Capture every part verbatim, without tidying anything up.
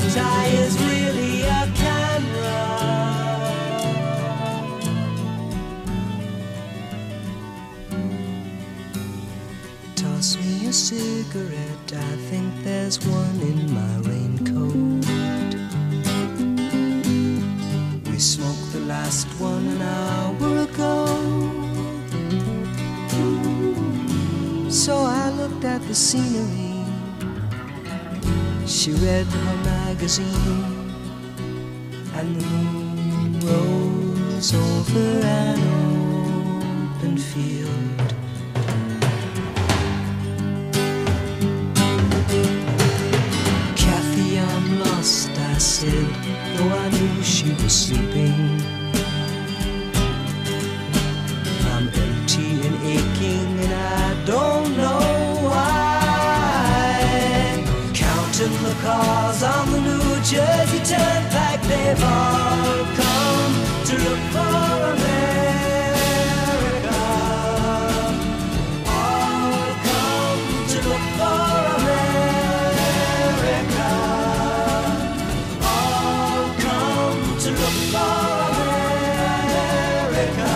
whose eye is really a camera. Toss me a cigarette, I think there's one in my raincoat. We smoked the last one an hour ago. So I looked at the scenery. She read her magazine, and the moon rose over an open field. Kathy, I'm lost, I said, though I knew she was sleeping. I'm empty and aching, and I don't know why. Counting the cars on the New Jersey Turnpike, they've all come to look for America. All come to look for America. All come to look for America.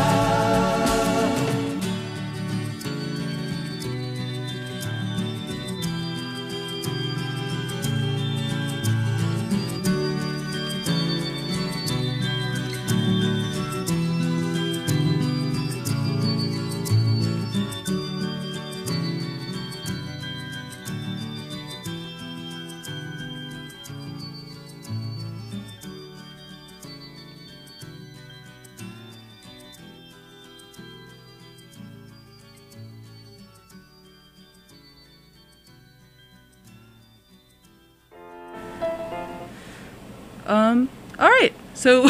Um, all right. So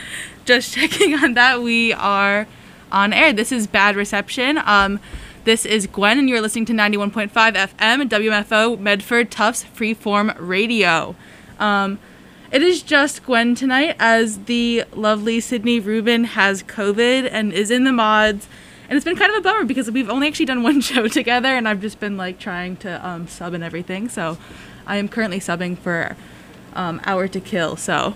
just checking on that, we are on air. This is Bad Reception. Um, this is Gwen, and you're listening to ninety-one point five F M, W M F O, Medford Tufts Freeform Radio. Um, it is just Gwen tonight, as the lovely Sydney Rubin has COVID and is in the mods. And it's been kind of a bummer because we've only actually done one show together, and I've just been like trying to um, sub and everything. So I am currently subbing for Um, Hour to Kill. So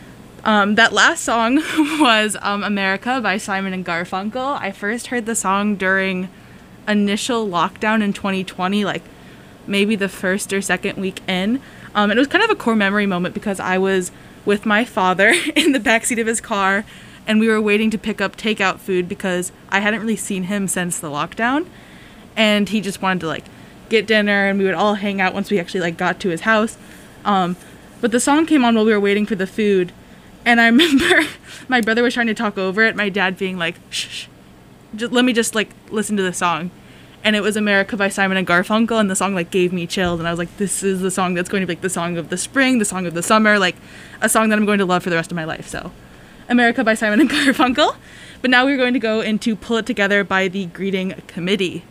um, that last song was um, America by Simon and Garfunkel. I first heard the song during initial lockdown in twenty twenty, like maybe the first or second week in. Um, and it was kind of a core memory moment because I was with my father in the backseat of his car, and we were waiting to pick up takeout food because I hadn't really seen him since the lockdown, and he just wanted to like get dinner, and we would all hang out once we actually like got to his house. Um, But the song came on while we were waiting for the food, and I remember my brother was trying to talk over it, my dad being like, shh, shh, just, let me just, like, listen to the song. And it was America by Simon and Garfunkel, and the song, like, gave me chills, and I was like, this is the song that's going to be, like, the song of the spring, the song of the summer, like, a song that I'm going to love for the rest of my life. So, America by Simon and Garfunkel. But now we're going to go into Pull It Together by the Greeting Committee.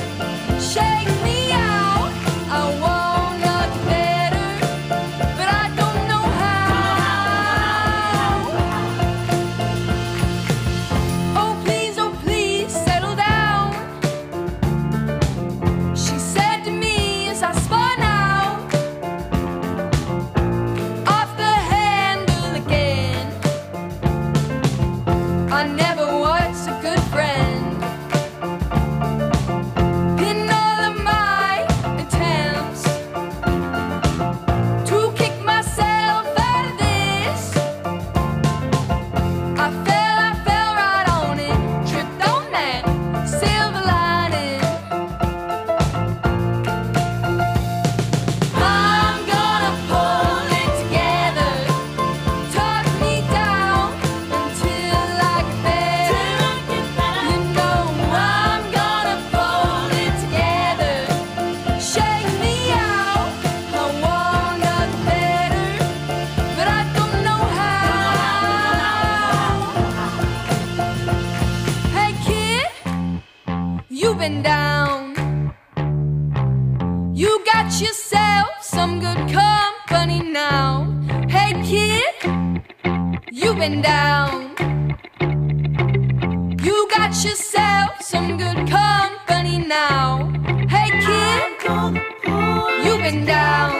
Shake me out, I wanna get better, but I been down. You got yourself some good company now. Hey kid, you been down. You got yourself some good company now. Hey kid, you been down.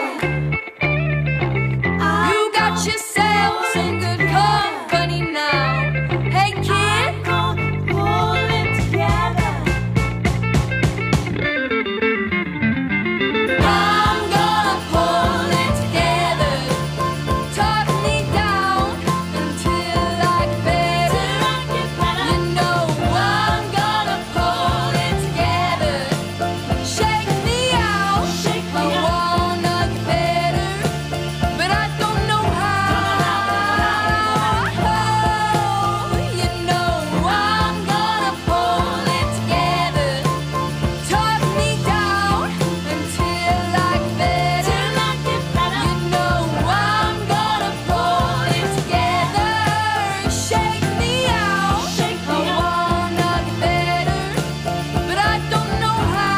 You got yourself some good company now. Hey kid, pull it together. I'm gonna pull it together. Talk me down until I get better. You know I'm gonna pull it together. Shake me out, I wanna get better, but I don't know how. You know I'm gonna pull it together. Talk me down until I get better. You know I'm gonna pull it together. Shake me out, I wanna get better, but I don't know how.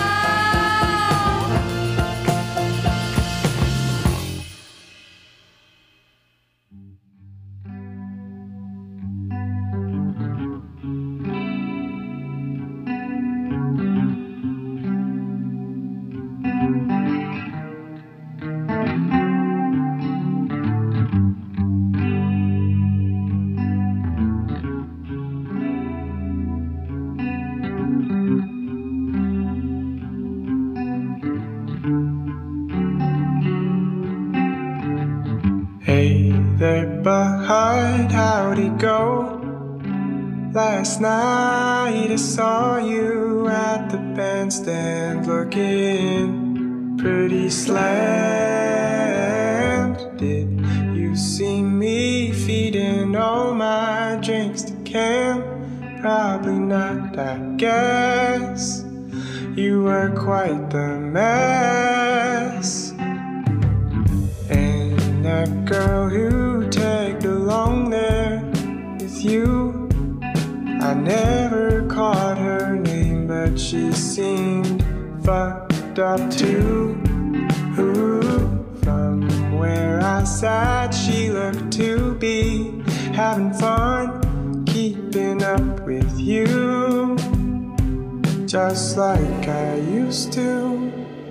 Hey there, bud, how'd it go? Last night I saw you at the bandstand looking pretty slammed. Did you see me feeding all my drinks to Cam? Probably not, I guess. You were quite the mess. And that girl who tagged along there with you, I never caught her name, but she seemed fucked up too. Ooh, from where I sat, she looked to be having fun, keeping up with you, just like I used to.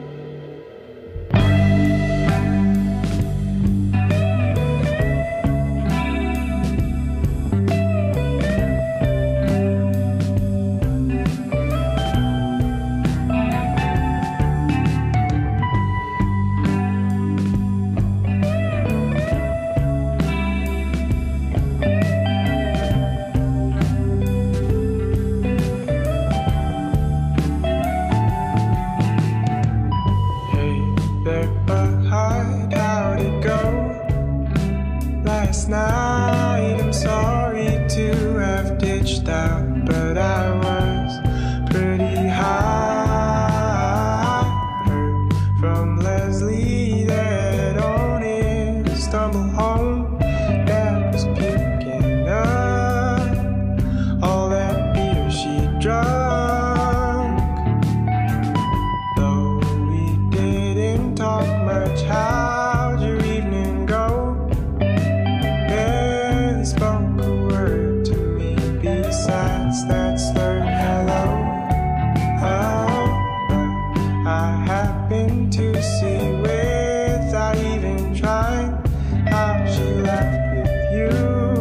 Last night, I'm sorry to have ditched out, but I was pretty high. Heard from Leslie that on his stumble home, that was puking up all that beer she drunk. Though we didn't talk much, how'd your evening go? Spoke a word to me besides that slurred hello. Oh, but I happened to see without even trying how she left with you,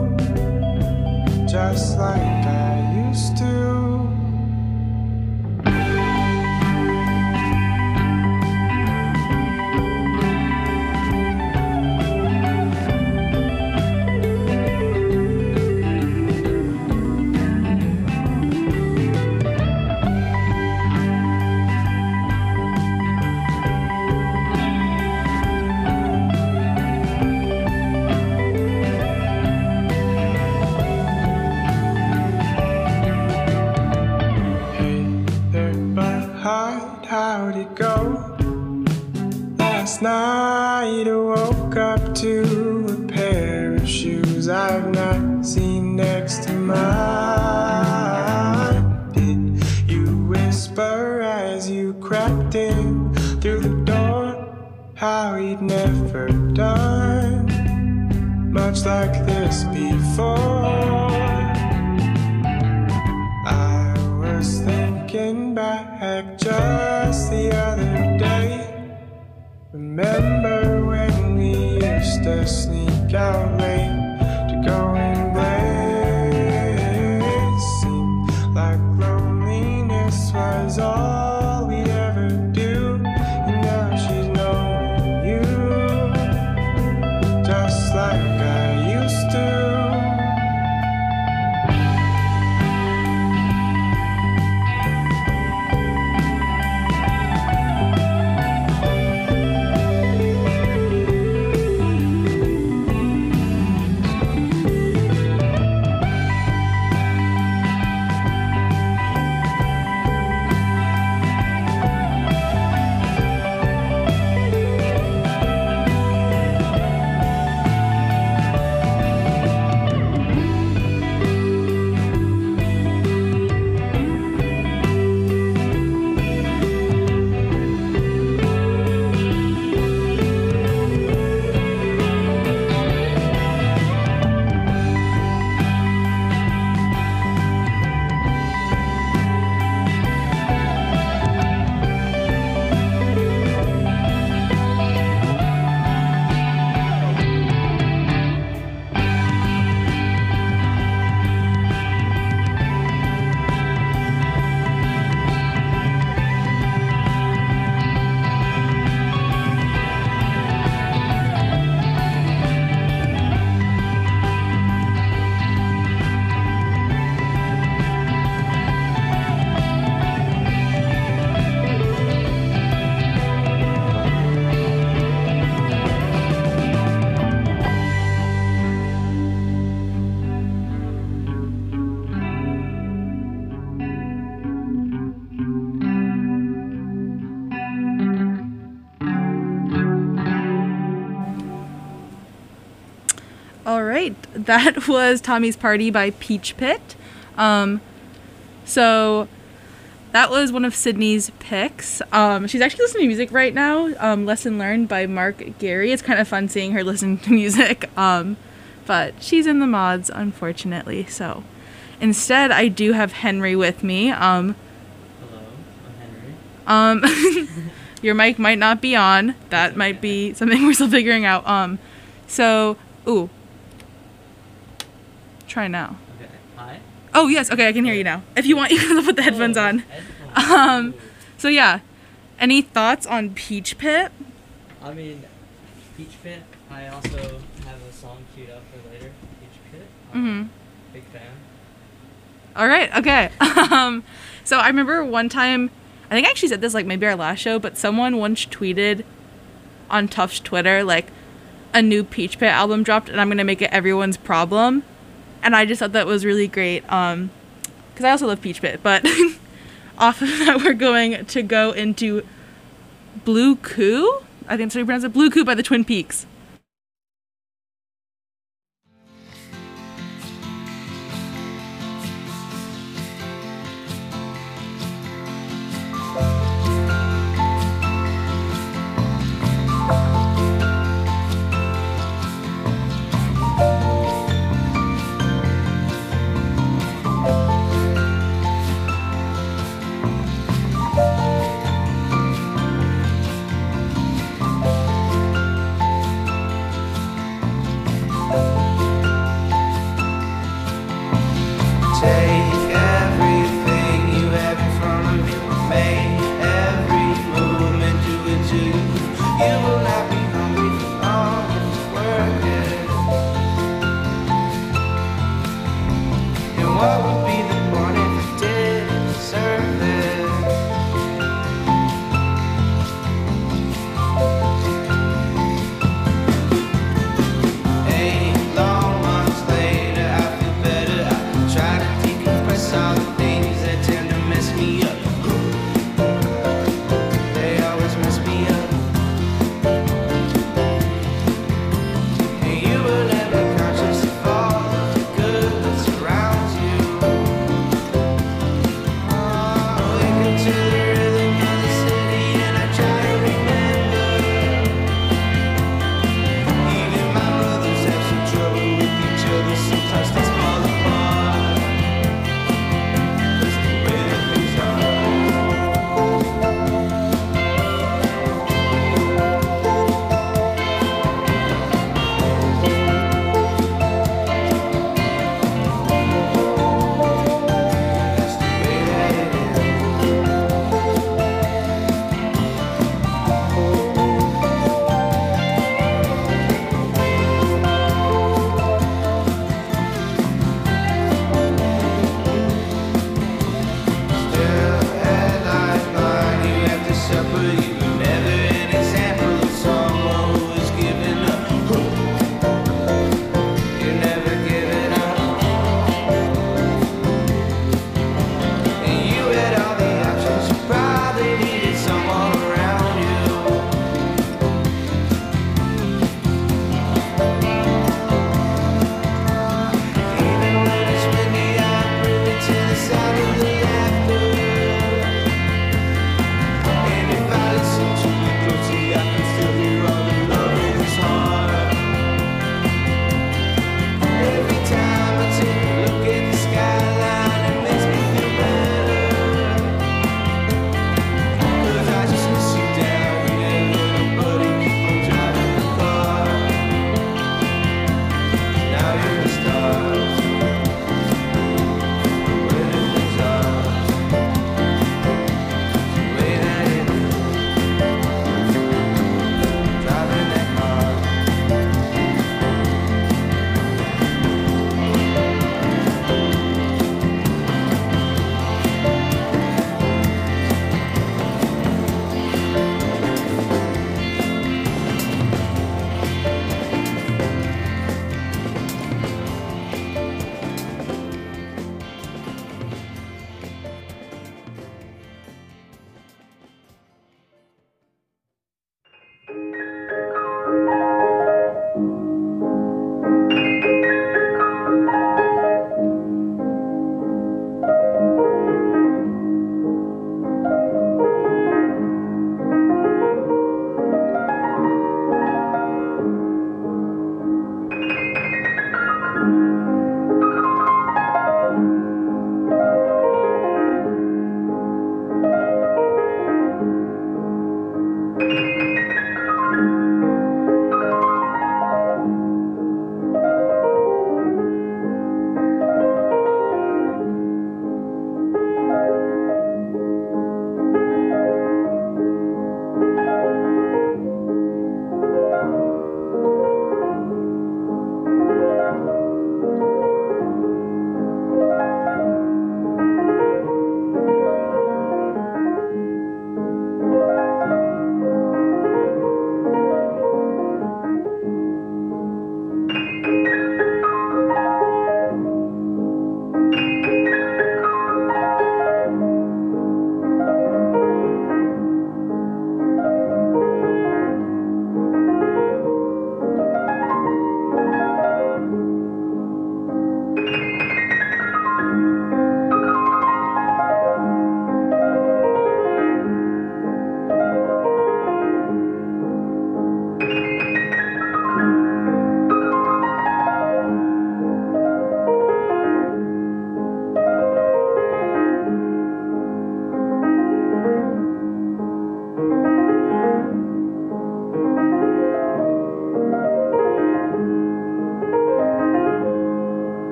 just like I used to. How'd it go? Last night I woke up to a pair of shoes I've not seen next to mine. Did you whisper we'd never done much like this before. I was thinking back just the other day. Remember when we used to sneak out late to go in there? It seemed like loneliness was all we'd ever do. And now she's knowing you just like I used to. All right, that was Tommy's Party by Peach Pit. Um, so that was one of Sydney's picks. Um, she's actually listening to music right now. Um, Lesson Learned by Mark Gary. It's kind of fun seeing her listen to music. Um, but she's in the mods, unfortunately. So instead, I do have Henry with me. Um, Hello, I'm Henry. um, your mic might not be on. That might be something we're still figuring out. Um, so, ooh. Try now. Okay, hi. Oh, yes. Okay, I can hear you now. If you want, you can put the headphones Oh, on. headphones. Um, Ooh. so yeah, any thoughts on Peach Pit? I mean, Peach Pit, I also have a song queued up for later. Peach Pit. Um, Mhm. Big fan. All right. Okay. Um, so I remember one time, I think I actually said this like maybe our last show, but someone once tweeted on Tuff's Twitter like a new Peach Pit album dropped, and I'm gonna make it everyone's problem. And I just thought that was really great. Um, because I also love Peach Pit, but off of that, we're going to go into Blue Coup. I think that's how you pronounce it. Blue Coup by the Twin Peaks.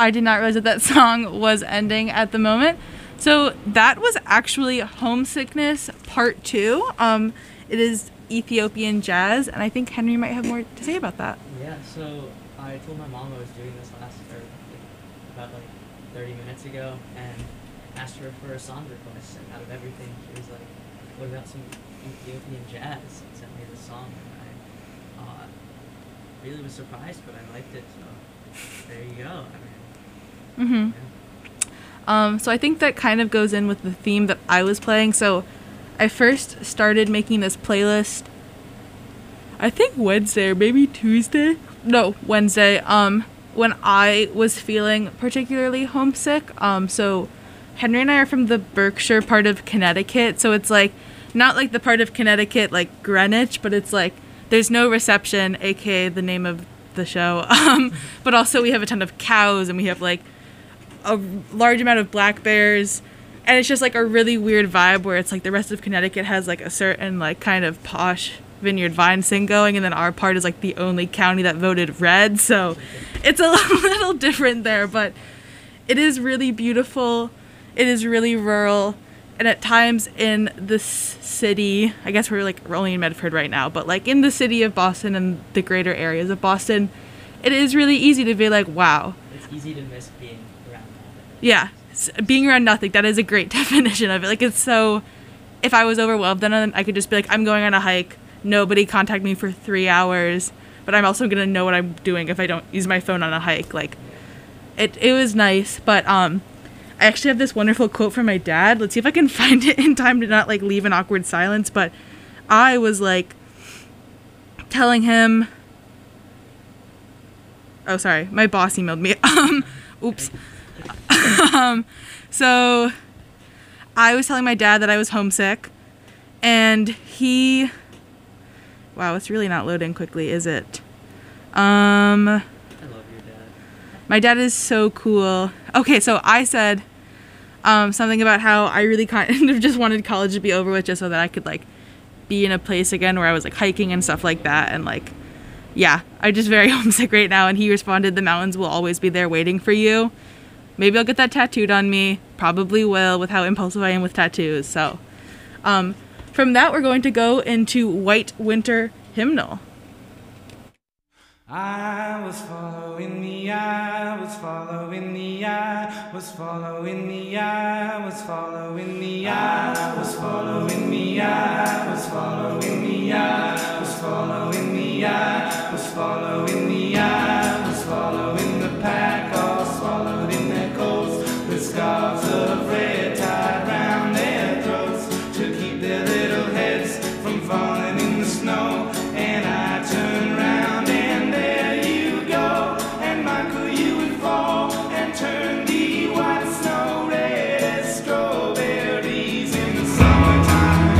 I did not realize that that song was ending at the moment. So that was actually Homesickness Part two. Um, it is Ethiopian jazz, and I think Henry might have more to say about that. Yeah, so I told my mom I was doing this last, or like, about like thirty minutes ago, and asked her for a song request, and out of everything, she was like, what about some Ethiopian jazz? And sent me the song, and I uh, really was surprised, but I liked it, so there you go. I Mm-hmm. mean, yeah. Um, so I think that kind of goes in with the theme that I was playing. So I first started making this playlist, I think Wednesday or maybe Tuesday. No, Wednesday. Um, when I was feeling particularly homesick. Um, so Henry and I are from the Berkshire part of Connecticut. So it's like, not like the part of Connecticut like Greenwich, but it's like there's no reception, aka the name of the show. Um, but also we have a ton of cows, and we have like a large amount of black bears, and it's just like a really weird vibe where it's like the rest of Connecticut has like a certain like kind of posh Vineyard Vines thing going, and then our part is like the only county that voted red, so it's a little different there, but it is really beautiful. It is really rural, and at times in this city, I guess we're like we're only in Medford right now, but like in the city of Boston and the greater areas of Boston, it is really easy to be like, wow. It's easy to miss being around that. Yeah, s- being around nothing, that is a great definition of it. Like, it's so, if I was overwhelmed, then I could just be like, I'm going on a hike, nobody contact me for three hours, but I'm also gonna know what I'm doing if I don't use my phone on a hike. Like, it it was nice, but um, I actually have this wonderful quote from my dad. Let's see if I can find it in time to not, like, leave an awkward silence, but I was, like, telling him, oh, sorry, my boss emailed me, um, oops. um, so I was telling my dad that I was homesick, and he, wow, it's really not loading quickly, is it? Um, I love your dad. my dad is so cool. Okay, so I said um, something about how I really kind of just wanted college to be over with just so that I could, like, be in a place again where I was, like, hiking and stuff like that, and, like, yeah, I'm just very homesick right now. And he responded, the mountains will always be there waiting for you. Maybe I'll get that tattooed on me. Probably will, with how impulsive I am with tattoos. So um, from that, we're going to go into White Winter Hymnal. I was following the eye, was following the eye, was following the eye, was following the eye, was following the eye, was following the eye, was following the eye, was following the eye, was following the pack, all swallowed in their coats, with scarves of red tied round their throats, to keep their little heads from falling in the snow. And I turned round and there you go, and Michael, you would fall and turn the white snow red as strawberries in the summertime.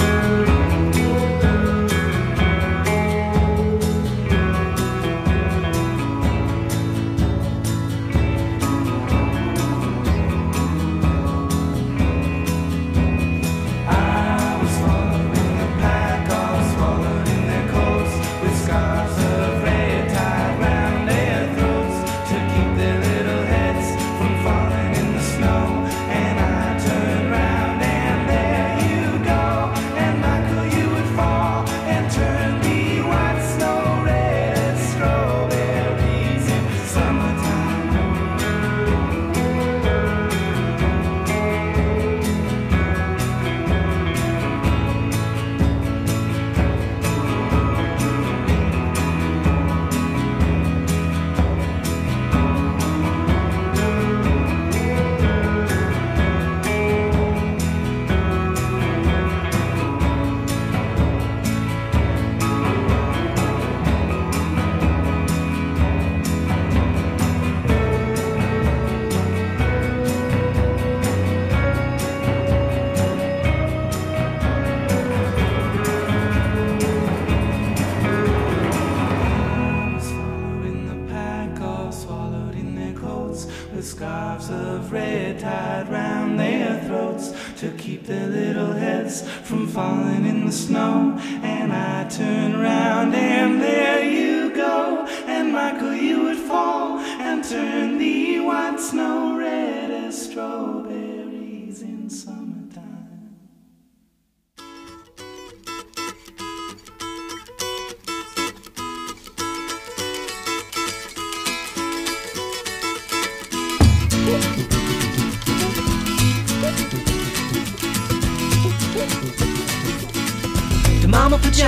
I was following the pack, all swallowed in their coats, with scarves of red tied round their throats, to keep their little heads from falling in the snow. And I turned round and there you go, and Michael, you would fall and turn the white snow red as strawberries in the summertime. I was following the pack, all swallowed in their coats, with scarves of red tied round their throats, to keep their little heads from falling in the snow. And I turned round and there you go, and Michael, you would fall and turn the white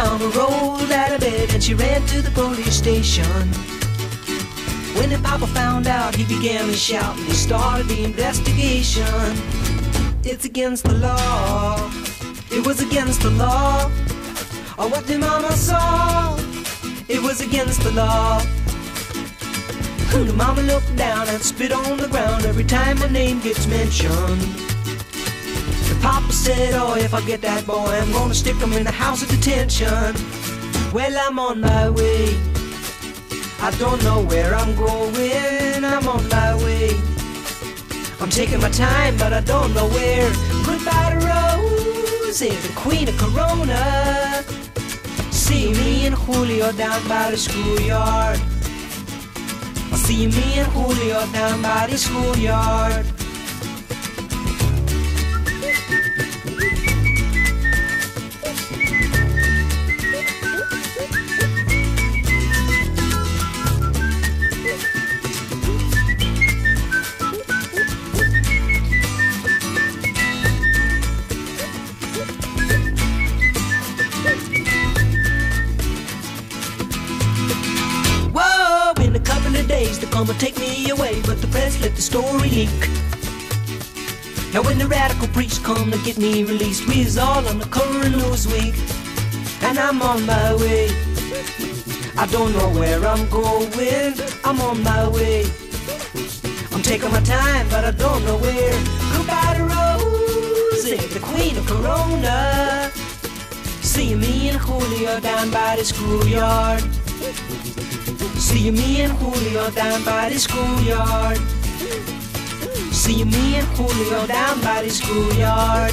mama rolled out of bed and she ran to the police station. When the papa found out, he began to shout and he started the investigation. It's against the law. It was against the law. Oh, what the mama saw. It was against the law. The mama looked down and spit on the ground every time my name gets mentioned. The papa said, oh, if I get that boy, I'm gonna stick him in the house of detention. Well, I'm on my way. I don't know where I'm going. I'm on my way. I'm taking my time, but I don't know where. Goodbye to Rose, the queen of Corona. See me and Julio down by the schoolyard. I see me and Julio down by the schoolyard. They're gonna take me away, but the press let the story leak. Now when the radical preach come to get me released, we's all on the cover of Newsweek. And I'm on my way. I don't know where I'm going. I'm on my way. I'm taking my time, but I don't know where. Goodbye to Rosie, the queen of Corona. See me and Julio down by the schoolyard. See me and Julio down by the schoolyard. See me and Julio down by the schoolyard.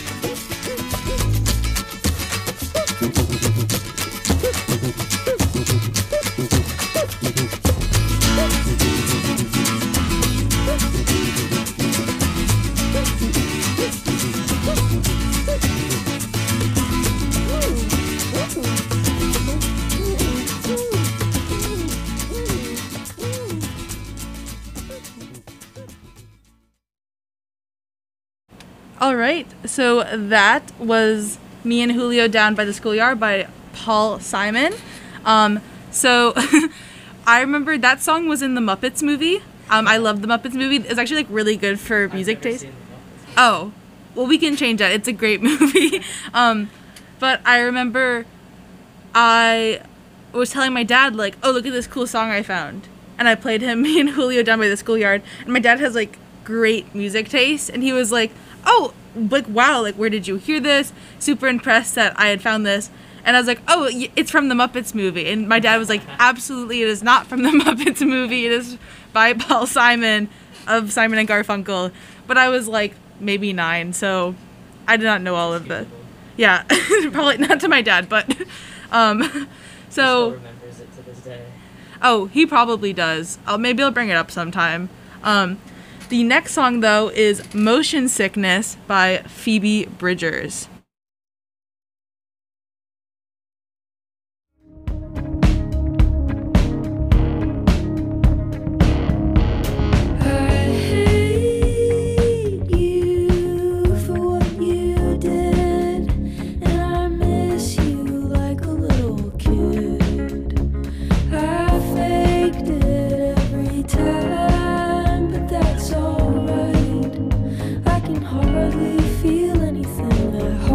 All right, so that was Me and Julio Down by the Schoolyard by Paul Simon. Um, so I remember that song was in the Muppets movie. Um, I love the Muppets movie. It's actually like really good for music I've never taste. seen the Muppets. Oh, well, we can change that. It's a great movie. um, but I remember I was telling my dad, like, oh, look at this cool song I found. And I played him Me and Julio Down by the Schoolyard. And my dad has, like, great music taste. And he was like, oh, like, wow, like, where did you hear this? Super impressed that I had found this. And I was like, oh, y- it's from the Muppets movie. And my dad was like, absolutely, it is not from the Muppets movie. It is by Paul Simon of Simon and Garfunkel. But I was like maybe nine, so I did not know all of the. Yeah, probably not to my dad, but um, He still so remembers it to this day. oh, he probably does. I'll, maybe I'll bring it up sometime. Um, the next song though is "Motion Sickness" by Phoebe Bridgers. Hardly feel anything. I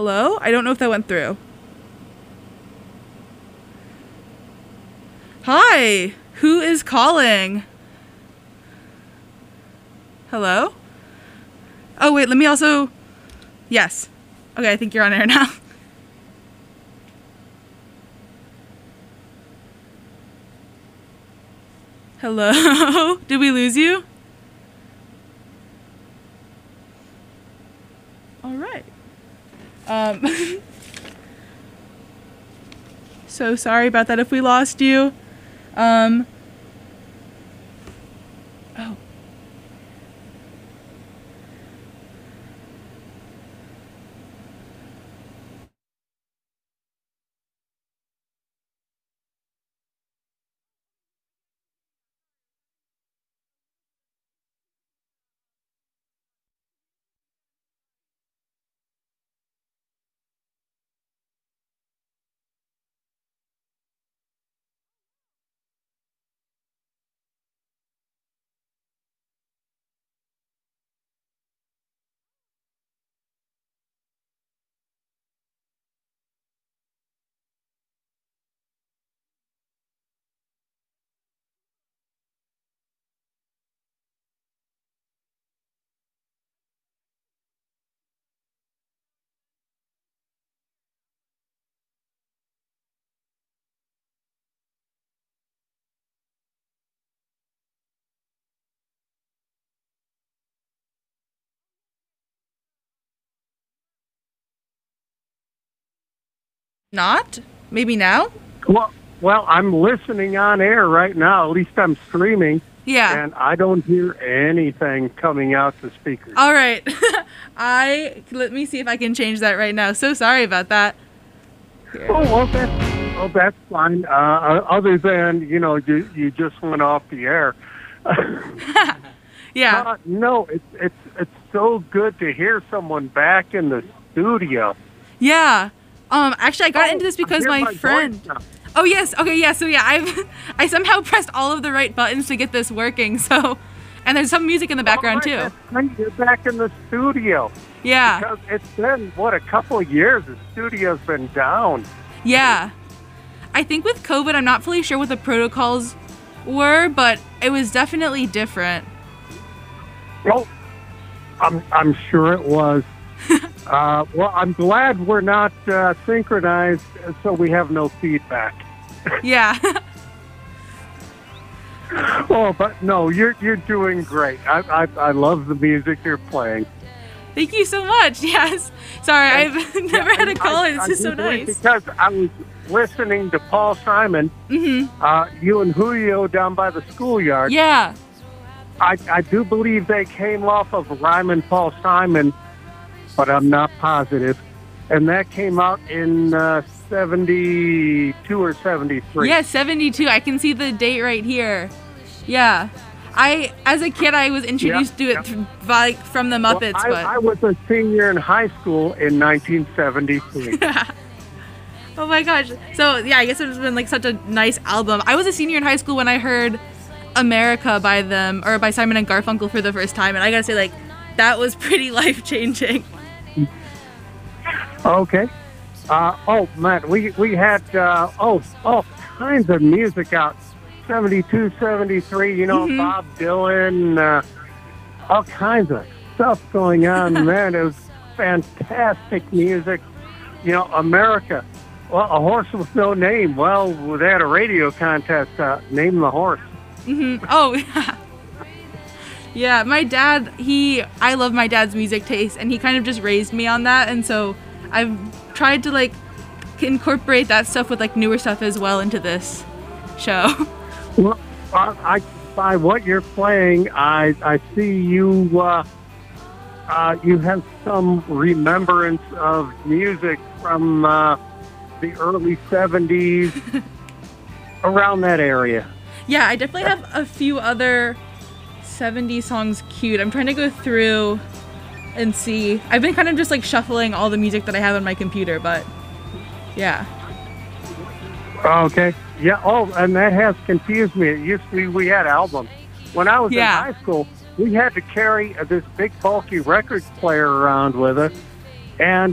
Hello? I don't know if that went through. Hi. Who is calling? Hello? Oh, wait, let me also... Yes. Okay, I think you're on air now. Hello? Did we lose you? All right. Um, so sorry about that if we lost you. Um, oh. Not? Maybe now? Well, well, I'm listening on air right now. At least I'm streaming, Yeah. and I don't hear anything coming out the speakers. All right. I let me see if I can change that right now. So sorry about that. Oh, well, that's, oh, that's fine. Uh, uh, other than, you know, you, you just went off the air. Yeah. Uh, no, it's it's it's so good to hear someone back in the studio. Yeah. Um actually I got Oh, into this I because hear my, my friend voice now. Oh yes, okay, yeah, so yeah, I've I somehow pressed all of the right buttons to get this working, so and there's some music in the background All right, too. that's great. You're back in the studio. Yeah. Because it's been, what, a couple of years. The studio's been down. Yeah. I think with COVID I'm not fully sure what the protocols were, but it was definitely different. Well, I'm, I'm sure it was. uh, well, I'm glad we're not uh, synchronized, so we have no feedback. Yeah. Oh, but no, you're you're doing great. I, I I love the music you're playing. Thank you so much. Yes. Sorry, I've never had a And caller. I- This I is so do believe nice. Because I was listening to Paul Simon, Mm-hmm. uh, you and Julio down by the schoolyard. Yeah. I, I do believe they came off of Ryman Paul Simon, but I'm not positive. And that came out in uh, seventy-two or seventy-three. Yeah, seventy-two. I can see the date right here. Yeah. I, as a kid, I was introduced to it yeah. th- by, from the Well, Muppets, I, but. I was a senior in high school in nineteen seventy-three. Oh my gosh. So, yeah, I guess it's been like such a nice album. I was a senior in high school when I heard America by them, or by Simon and Garfunkel for the first time, and I gotta say, like, that was pretty life changing. Okay. Uh, oh, man, we, we had, uh, oh, all kinds of music out. seventy-two, seventy-three, you know, Mhm. Bob Dylan, uh, all kinds of stuff going on, man. It was fantastic music. You know, America. Well, a horse with no name. Well, they had a radio contest, uh, Name the Horse. hmm Oh, yeah. Yeah, my dad, he, I love my dad's music taste, and he kind of just raised me on that, and so I've tried to, like, incorporate that stuff with, like, newer stuff as well into this show. Well, I, I by what you're playing, I I see you. Uh, uh, you have some remembrance of music from uh, the early seventies, around that area. Yeah, I definitely have a few other seventies songs queued. I'm trying to go through and see. I've been kind of just, like, shuffling all the music that I have on my computer, but yeah. Okay. Yeah. Oh, and that has confused me. It used to be we had albums. When I was Yeah. in high school, we had to carry uh, this big bulky record player around with us, and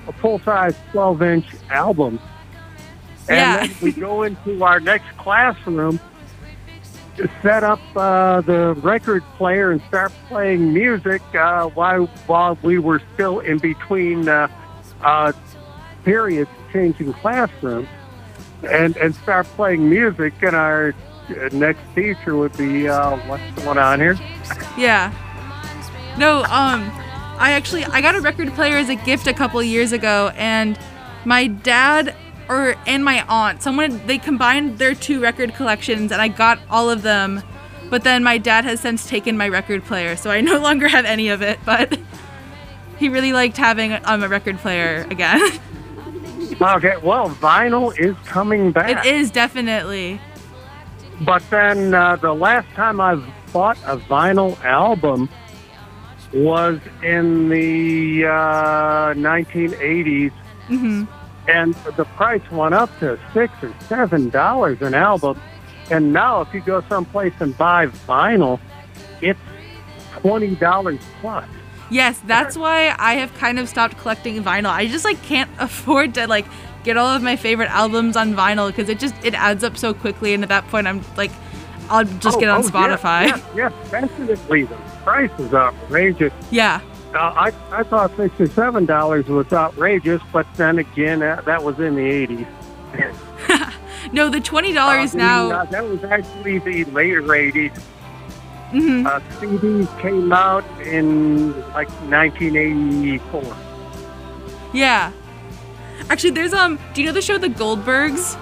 a full-size twelve-inch album. And Yeah. then we go into our next classroom to set up uh, the record player and start playing music uh, while while we were still in between uh, uh, periods changing classrooms, and and start playing music. And our uh, next teacher would be, uh, what's going on here? Yeah. No, um, I actually I got a record player as a gift a couple years ago, and my dad or and my aunt, someone they combined their two record collections, and I got all of them. But then my dad has since taken my record player, so I no longer have any of it. But he really liked having um, a record player again. Okay, well, vinyl is coming back. It is definitely. But then uh, the last time I bought a vinyl album was in the uh, nineteen eighties, Hmm. and the price went up to six or seven dollars an album. And now, if you go someplace and buy vinyl, it's twenty dollars plus. Yes, that's why I have kind of stopped collecting vinyl. I just like can't afford to like get all of my favorite albums on vinyl because it just it adds up so quickly, and at that point I'm like I'll just Oh, get on oh, Spotify. Yes, yes, yes, definitely. The price is outrageous. Yeah. Uh, I I thought six or seven dollars was outrageous, but then again, uh, that was in the eighties. No, the twenty dollars Uh, the, now. uh, that was actually the later eighties. Mhm. Uh, C Ds came out in like nineteen eighty-four. Yeah. Actually, there's um. Do you know the show The Goldbergs?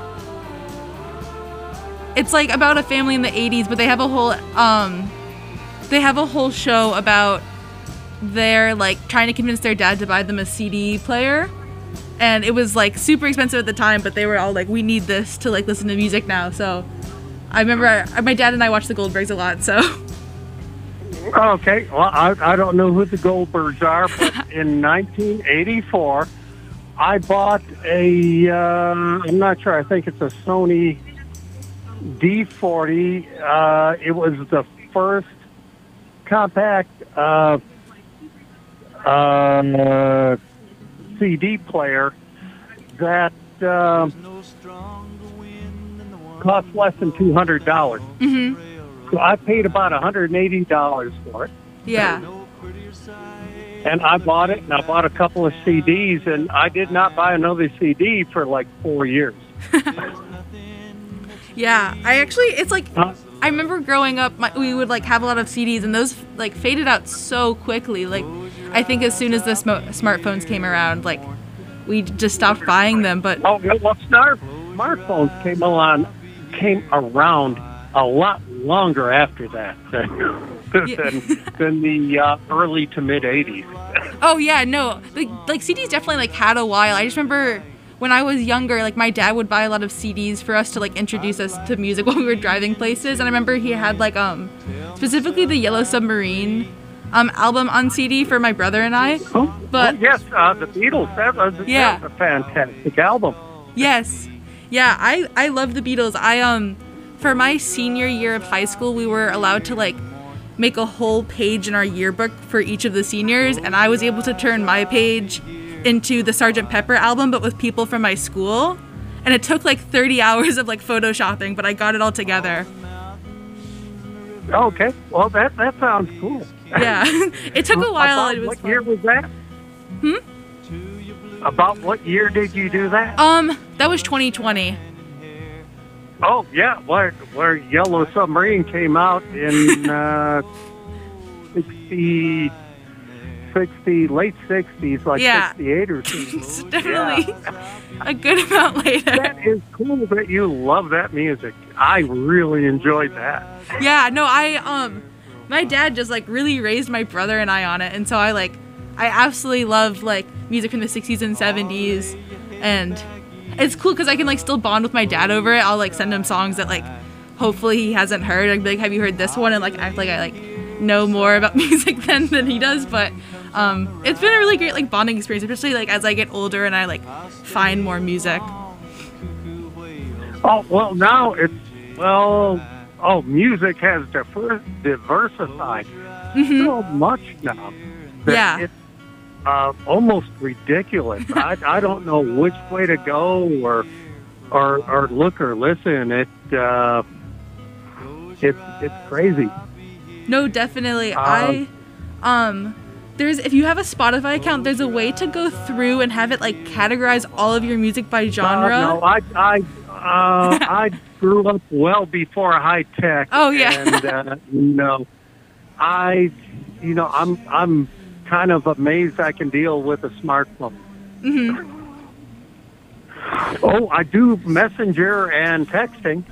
It's like about a family in the eighties, but they have a whole um, they have a whole show about their like trying to convince their dad to buy them a C D player, and it was like super expensive at the time, but they were all like, "We need this to like listen to music now." So, I remember I, my dad and I watched The Goldbergs a lot. So, Okay, well, I, I don't know who the Goldbergs are, but in nineteen eighty-four, I bought a, uh, I'm not sure, I think it's a Sony D forty. Uh, it was the first compact uh, uh, C D player that uh, cost less than two hundred dollars. hmm So I paid about one hundred eighty dollars for it. yeah, And I bought it, and I bought a couple of C Ds, and I did not buy another C D for like four years. yeah. I actually, it's like Uh, I remember growing up, my, we would like have a lot of C Ds, and those like faded out so quickly. Like, I think as soon as the sm- smartphones came around, like we just stopped buying them. But oh, well, smart, smartphones came along, came around a lot longer after that than, than, than the uh, early to mid eighties. oh yeah, no, like, like C Ds definitely like had a while. I just remember when I was younger, like my dad would buy a lot of C Ds for us to like introduce us to music while we were driving places. And I remember he had like um specifically the Yellow Submarine um album on C D for my brother and I. Oh, But- oh, yes, uh, the Beatles, that was, Yeah. that was a fantastic album. Yes. Yeah, I I love the Beatles. I um for my senior year of high school, we were allowed to like make a whole page in our yearbook for each of the seniors, and I was able to turn my page into the Sergeant Pepper album but with people from my school. And it took like thirty hours of like photoshopping, but I got it all together. Okay, well, that, that sounds cool. Yeah. It took a while. About It was what fun. year was that? Hmm? About what year did you do that? Um, that was twenty twenty. Oh, yeah, where, where Yellow Submarine came out in uh, sixty, sixty, late sixties, like Yeah. sixty-eight or something. It's definitely Yeah. a good amount later. That is cool that you love that music. I really enjoyed that. Yeah, no, I um my dad just like really raised my brother and I on it, and so I like I absolutely love like music from the sixties and seventies, and it's cool because I can like still bond with my dad over it. I'll like send him songs that like hopefully he hasn't heard. I'd be like, have you heard this one? And like act like I like know more about music than than he does. But um it's been a really great like bonding experience, especially like as I get older and I like find more music. Oh, well, now it's, well, oh, music has diver- diversified Mhm. so much now. that Yeah. It's, uh, almost ridiculous. I, I don't know which way to go or or, or look or listen. It uh, it's it's crazy. No, definitely. Um, I um there's if you have a Spotify account, there's a way to go through and have it like categorize all of your music by genre. Uh, no, I I uh, I grew up well before high tech. Oh, yeah. And uh, you know, I you know I'm I'm kind of amazed I can deal with a smartphone. Mhm. Oh, I do messenger and texting.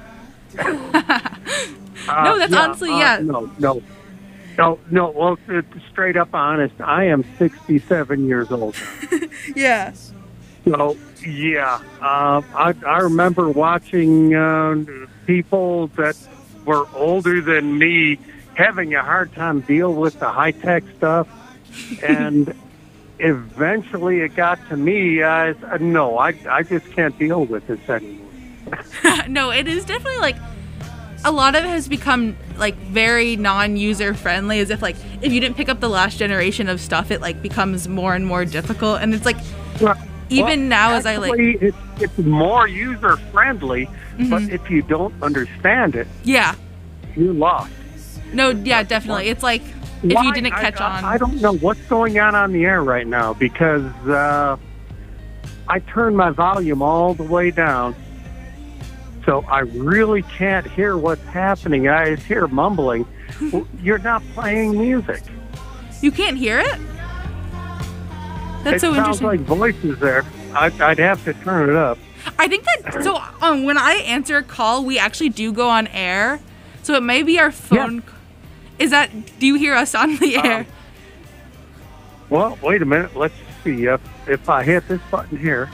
Uh, No, that's honestly- uh, yeah. No, no, no, no. Well, to, to straight up honest, I am sixty-seven years old. Yeah. So yeah, uh, I I remember watching uh, people that were older than me having a hard time deal with the high tech stuff, and eventually it got to me. I said, no, I I just can't deal with this anymore. No, it is definitely like a lot of it has become like very non-user friendly, as if like if you didn't pick up the last generation of stuff, it like becomes more and more difficult. And it's like even Well, now as I like actually, it's, it's more user friendly, but Mhm. if you don't understand it, yeah. you're lost. No, yeah, definitely. It's like if Why? you didn't I- catch I, on. I don't know what's going on on the air right now because uh, I turned my volume all the way down, so I really can't hear what's happening. I just hear mumbling. Well, you're not playing music. You can't hear it? That's it so sounds interesting. like voices there. I'd, I'd have to turn it up. I think that so um when I answer a call, we actually do go on air. So it may be our phone. Is that do you hear us on the air? Um, Well, wait a minute. Let's see. If, if I hit this button here,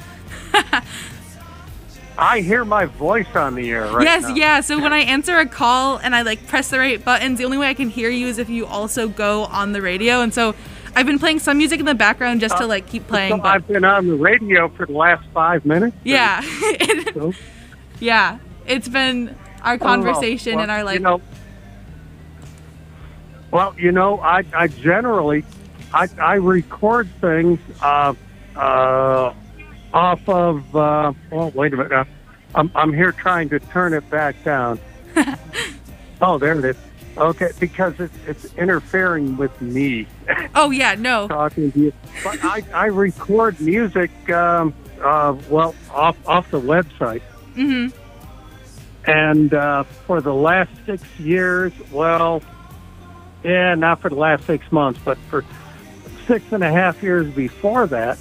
I hear my voice on the air right yes, now. yeah. So when I answer a call and I like press the right buttons, the only way I can hear you is if you also go on the radio. And so I've been playing some music in the background just to like keep playing. So But I've been on the radio for the last five minutes. yeah, So, yeah. It's been our conversation well, and our like. You know, well, you know, I, I generally, I, I record things uh, uh, off of. Uh, oh, wait a minute. Uh, I'm I'm here trying to turn it back down. Oh, there it is. Okay, because it's it's interfering with me Oh yeah, no. talking to you. But I, I record music. Um, uh, well, off off the website. Mhm. And uh, for the last six years, well, yeah, not for the last six months, but for six and a half years before that,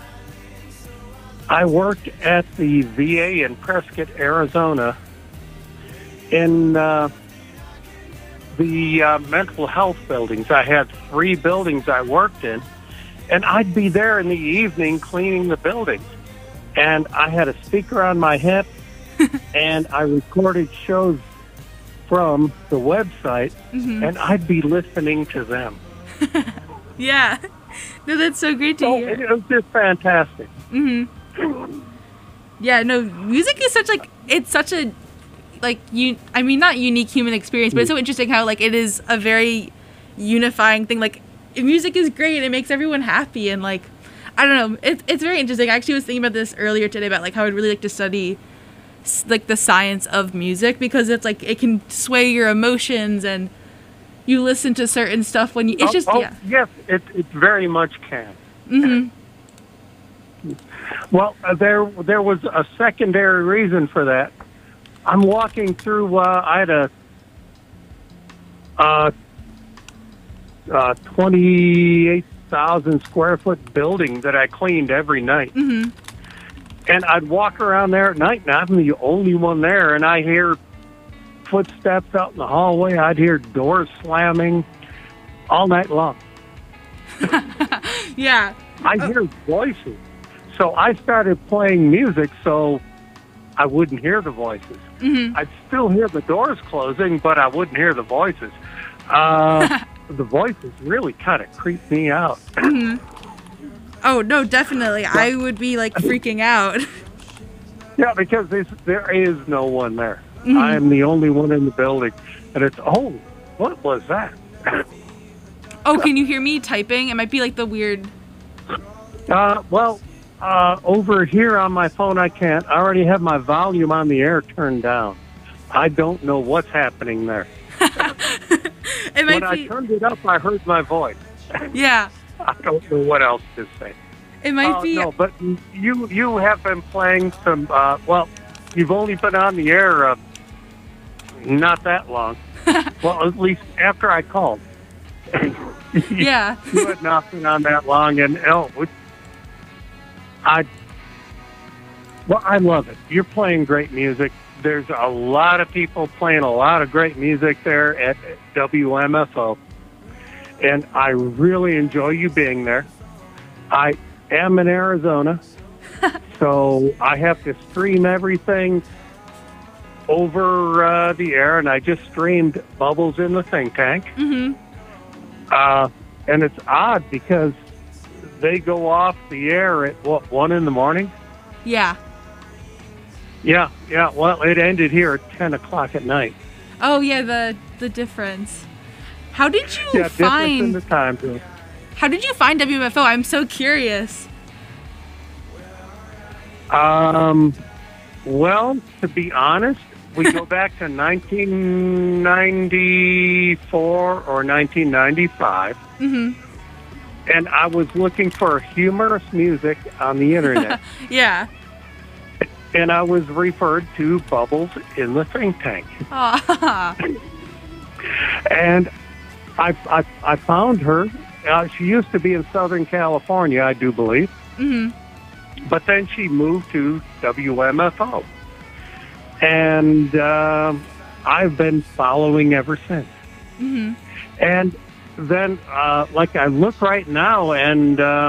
I worked at the V A in Prescott, Arizona, in uh, the uh, mental health buildings. I had three buildings I worked in, and I'd be there in the evening cleaning the buildings. And I had a speaker on my hip, and I recorded shows from the website, Mhm. and I'd be listening to them. Yeah. No, that's so great to So hear. it, it was just fantastic. hmm Yeah, no, music is such like it's such a like you. I mean, not unique human experience, but it's so interesting how like it is a very unifying thing. Like, music is great; it makes everyone happy, and like I don't know, it's it's very interesting. I actually was thinking about this earlier today about like how I'd really like to study s- like the science of music because it's like it can sway your emotions and you listen to certain stuff when you. It's oh, just oh, yeah. Yes, it, it very much can. hmm Well, uh, there there was a secondary reason for that. I'm walking through. Uh, I had a uh, uh, twenty-eight thousand square foot building that I cleaned every night, hmm and I'd walk around there at night, and I'm the only one there, and I hear footsteps out in the hallway. I'd hear doors slamming all night long. Yeah. I hear voices. So I started playing music so I wouldn't hear the voices. hmm I'd still hear the doors closing, but I wouldn't hear the voices. Uh, the voices really kind of creeped me out. Oh no, definitely. I would be like freaking out. Yeah, because there's, there is no one there. Mhm. I am the only one in the building. And it's, oh, what was that? Oh, can you hear me typing? It might be like the weird. Uh, well, uh, over here on my phone, I can't. I already have my volume on the air turned down. I don't know what's happening there. It might When I be. turned it up, I heard my voice. Yeah. I don't know what else to say. It might Oh, be. no, but you you have been playing some. Uh, well, you've only been on the air uh, not that long. Well, at least after I called. Yeah. You had not been on that long, and oh, it- I. Well, I love it. You're playing great music. There's a lot of people playing a lot of great music there at W M F O, and I really enjoy you being there. I am in Arizona, so I have to stream everything over uh, the air, and I just streamed Bubbles in the Think Tank. Mhm. Uh, and it's odd because they go off the air at, what, one in the morning? Yeah. Yeah, yeah. Well, it ended here at ten o'clock at night. Oh yeah, the the difference. How did you Yeah, difference in find? the time zone. How did you find W M F O? I'm so curious. Um, well, to be honest, we go back to nineteen ninety-four or nineteen ninety-five, Mhm. and I was looking for humorous music on the internet, Yeah. and I was referred to Bubbles in the Think Tank. Aw. And I, I, I found her. Uh, she used to be in Southern California, I do believe. Mhm. But then she moved to W M F O. And um I've been following ever since. Mhm. And then, uh, like, I look right now, and uh,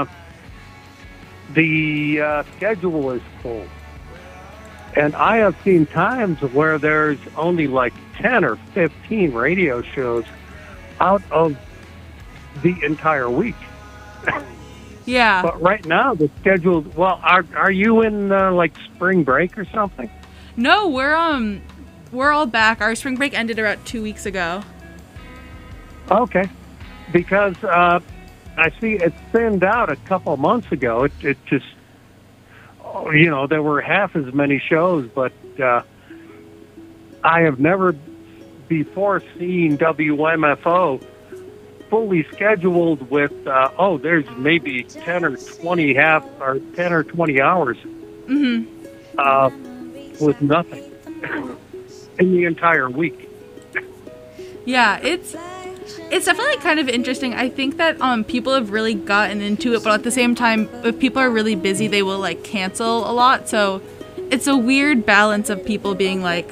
the uh, schedule is full. And I have seen times where there's only like ten or fifteen radio shows out of the entire week. Yeah. But right now, the schedule, well, are, are you in uh, like spring break or something? No, we're um we're all back. Our spring break ended about two weeks ago. Okay. Because uh, I see it thinned out a couple months ago. It, it just, oh, you know, there were half as many shows, but uh, I have never before seen W M F O fully scheduled with, uh, oh, there's maybe ten or twenty half, or ten or twenty hours Mhm. uh, with nothing in the entire week. Yeah, it's it's definitely kind of interesting. I think that um people have really gotten into it, but at the same time, if people are really busy, they will like cancel a lot. So it's a weird balance of people being like,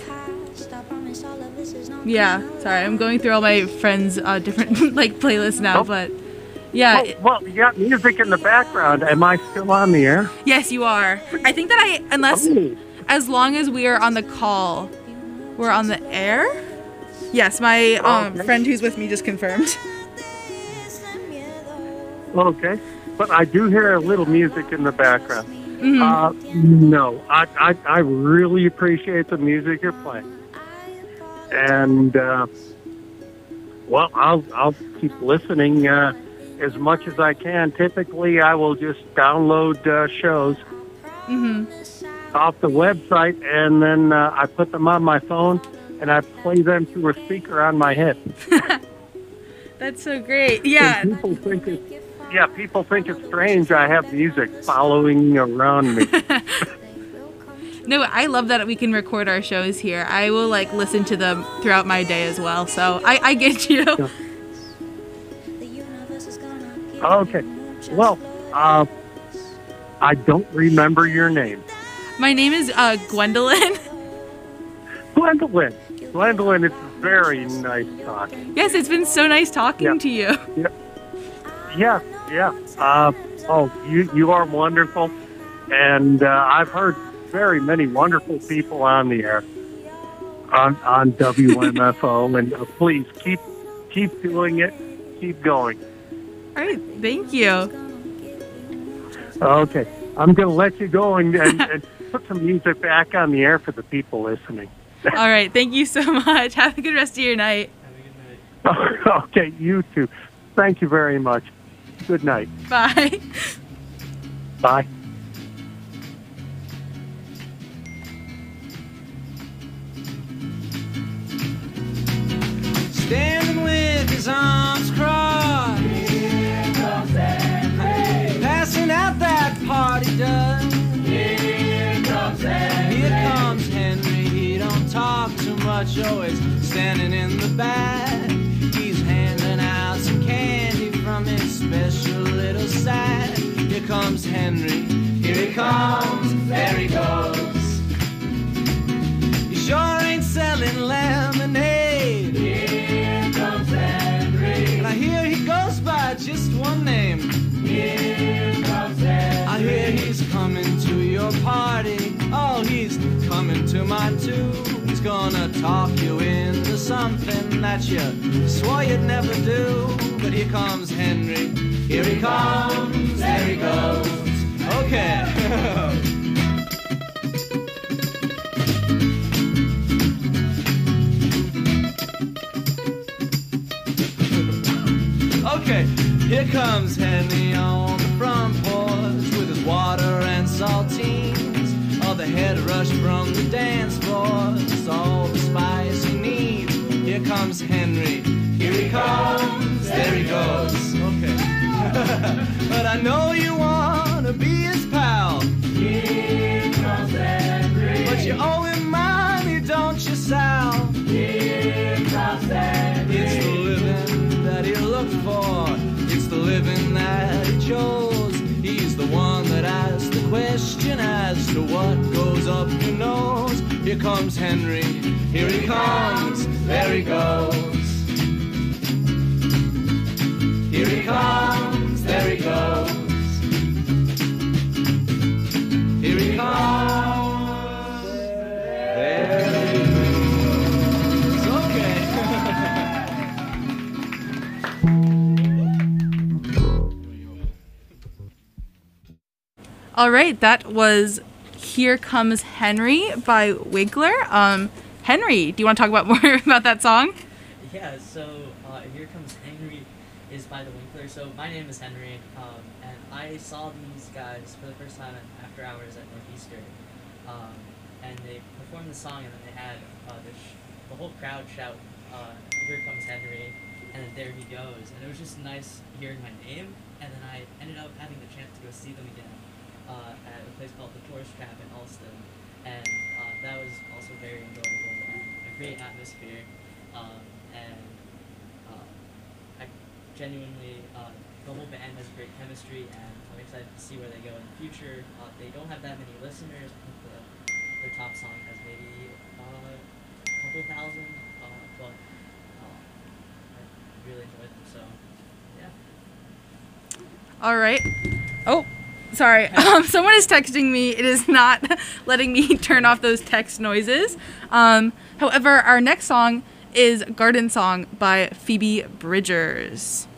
yeah. Sorry, I'm going through all my friends' uh, different like playlists now, Oh. but yeah. Well, well, you got music in the background. Am I still on the air? Yes, you are. I think that I unless Oh. as long as we are on the call, we're on the air. Yes, my um Okay. friend who's with me just confirmed. Okay. But I do hear a little music in the background. Mhm. Uh, no, I, I, I really appreciate the music you're playing. And, uh, well, I'll, I'll keep listening uh, as much as I can. Typically, I will just download uh, shows Mhm. off the website, and then uh, I put them on my phone, and I play them through a speaker on my head. That's so great. Yeah. And people think it, yeah, people think it's strange I have music following around me. No, I love that we can record our shows here. I will like listen to them throughout my day as well. So I, I get you. Okay. Well, uh, I don't remember your name. My name is uh, Gwendolyn. Gwendolyn. Gwendolyn, it's very nice talking. Yes, it's been so nice talking Yeah. to you. Yeah, yeah. Uh, oh, you, you are wonderful. And uh, I've heard very many wonderful people on the air on, on W M F O. And uh, please keep keep doing it. Keep going. All right, thank you. Okay. I'm going to let you go and, and, and put some music back on the air for the people listening. All right, thank you so much. Have a good rest of your night. Have a good night. Okay, you too. Thank you very much. Good night. Bye. Bye. Standing with his arms crossed, passing out that party dust. Here comes Henry. Here comes Henry. He don't talk too much, always standing in the back. He's handing out some candy from his special little sack. Here comes Henry. Here he comes. There he goes. He sure ain't selling lemonade. Here comes Henry. And I hear he goes by just one name. Here comes Henry. I hear he's coming to your party. Oh, he's coming to mine too. He's gonna talk you into something that you swore you'd never do. But here comes Henry. Here he comes. There he goes. Okay. Okay, here comes Henry on the front porch with his water and saltines. All the head rush from the dance floor. It's all the spice you need. Here comes Henry. Here he comes. There he goes. Okay. But I know you wanna be his pal. Here comes Henry. But you owe him money, don't you, Sal? Here comes Henry. It's the living that he looked for. It's the living that he chose. He's the one that asks the question as to what goes up your nose. Here comes Henry. Here he comes. There he goes. Here he comes. There he goes. Here he comes. There he goes. Okay. All right, that was Here Comes Henry by Wiggler. Um, Henry, do you want to talk about more about that song? Yeah, so uh, Here Comes Henry is by the Winkler. So my name is Henry, um, and I saw these guys for the first time at After Hours at Northeastern. Um, and they performed the song, and then they had uh, the, sh- the whole crowd shout, uh, Here Comes Henry, and then there he goes. And it was just nice hearing my name, and then I ended up having the chance to go see them again uh, at a place called the Tourist Trap in Alston. And uh, that was also very enjoyable and a great atmosphere. Um, and uh, I genuinely, uh, the whole band has great chemistry, and I'm excited to see where they go in the future. Uh, they don't have that many listeners. I think the, their top song has maybe uh, a couple thousand, uh, but uh, I really enjoyed them, so yeah. All right. Oh, sorry. Um, someone is texting me. It is not letting me turn off those text noises. Um, however, our next song is Garden Song by Phoebe Bridgers.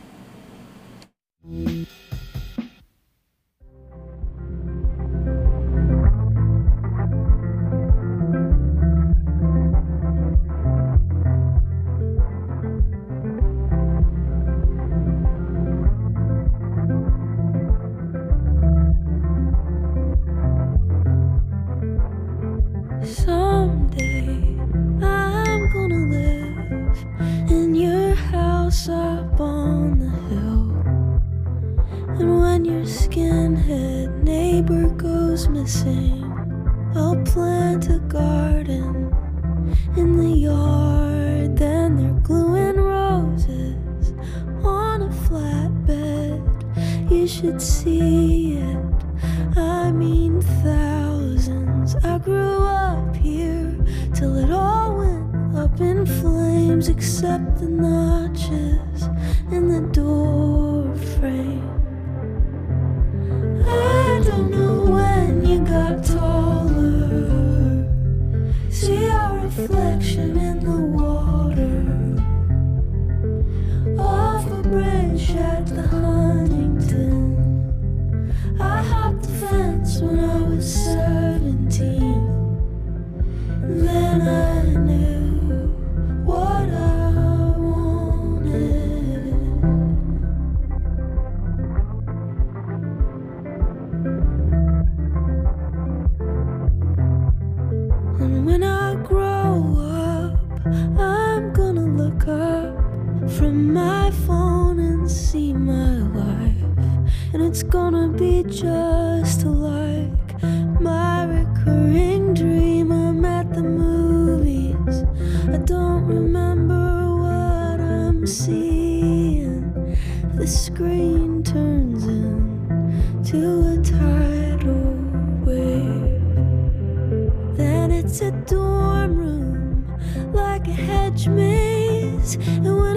Someday I'm gonna live in your house up on the hill. And when your skinhead neighbor goes missing, I'll plant a garden in the yard. Then they're gluing roses on a flatbed. You should see it, I mean thousands. I grew up here till it all went up in flames, except the notches in the door frame. I don't know when you got taller. See our reflection in the water off a bridge at the Huntington. I hopped the fence when I was seventeen. Then I knew what I wanted. is. And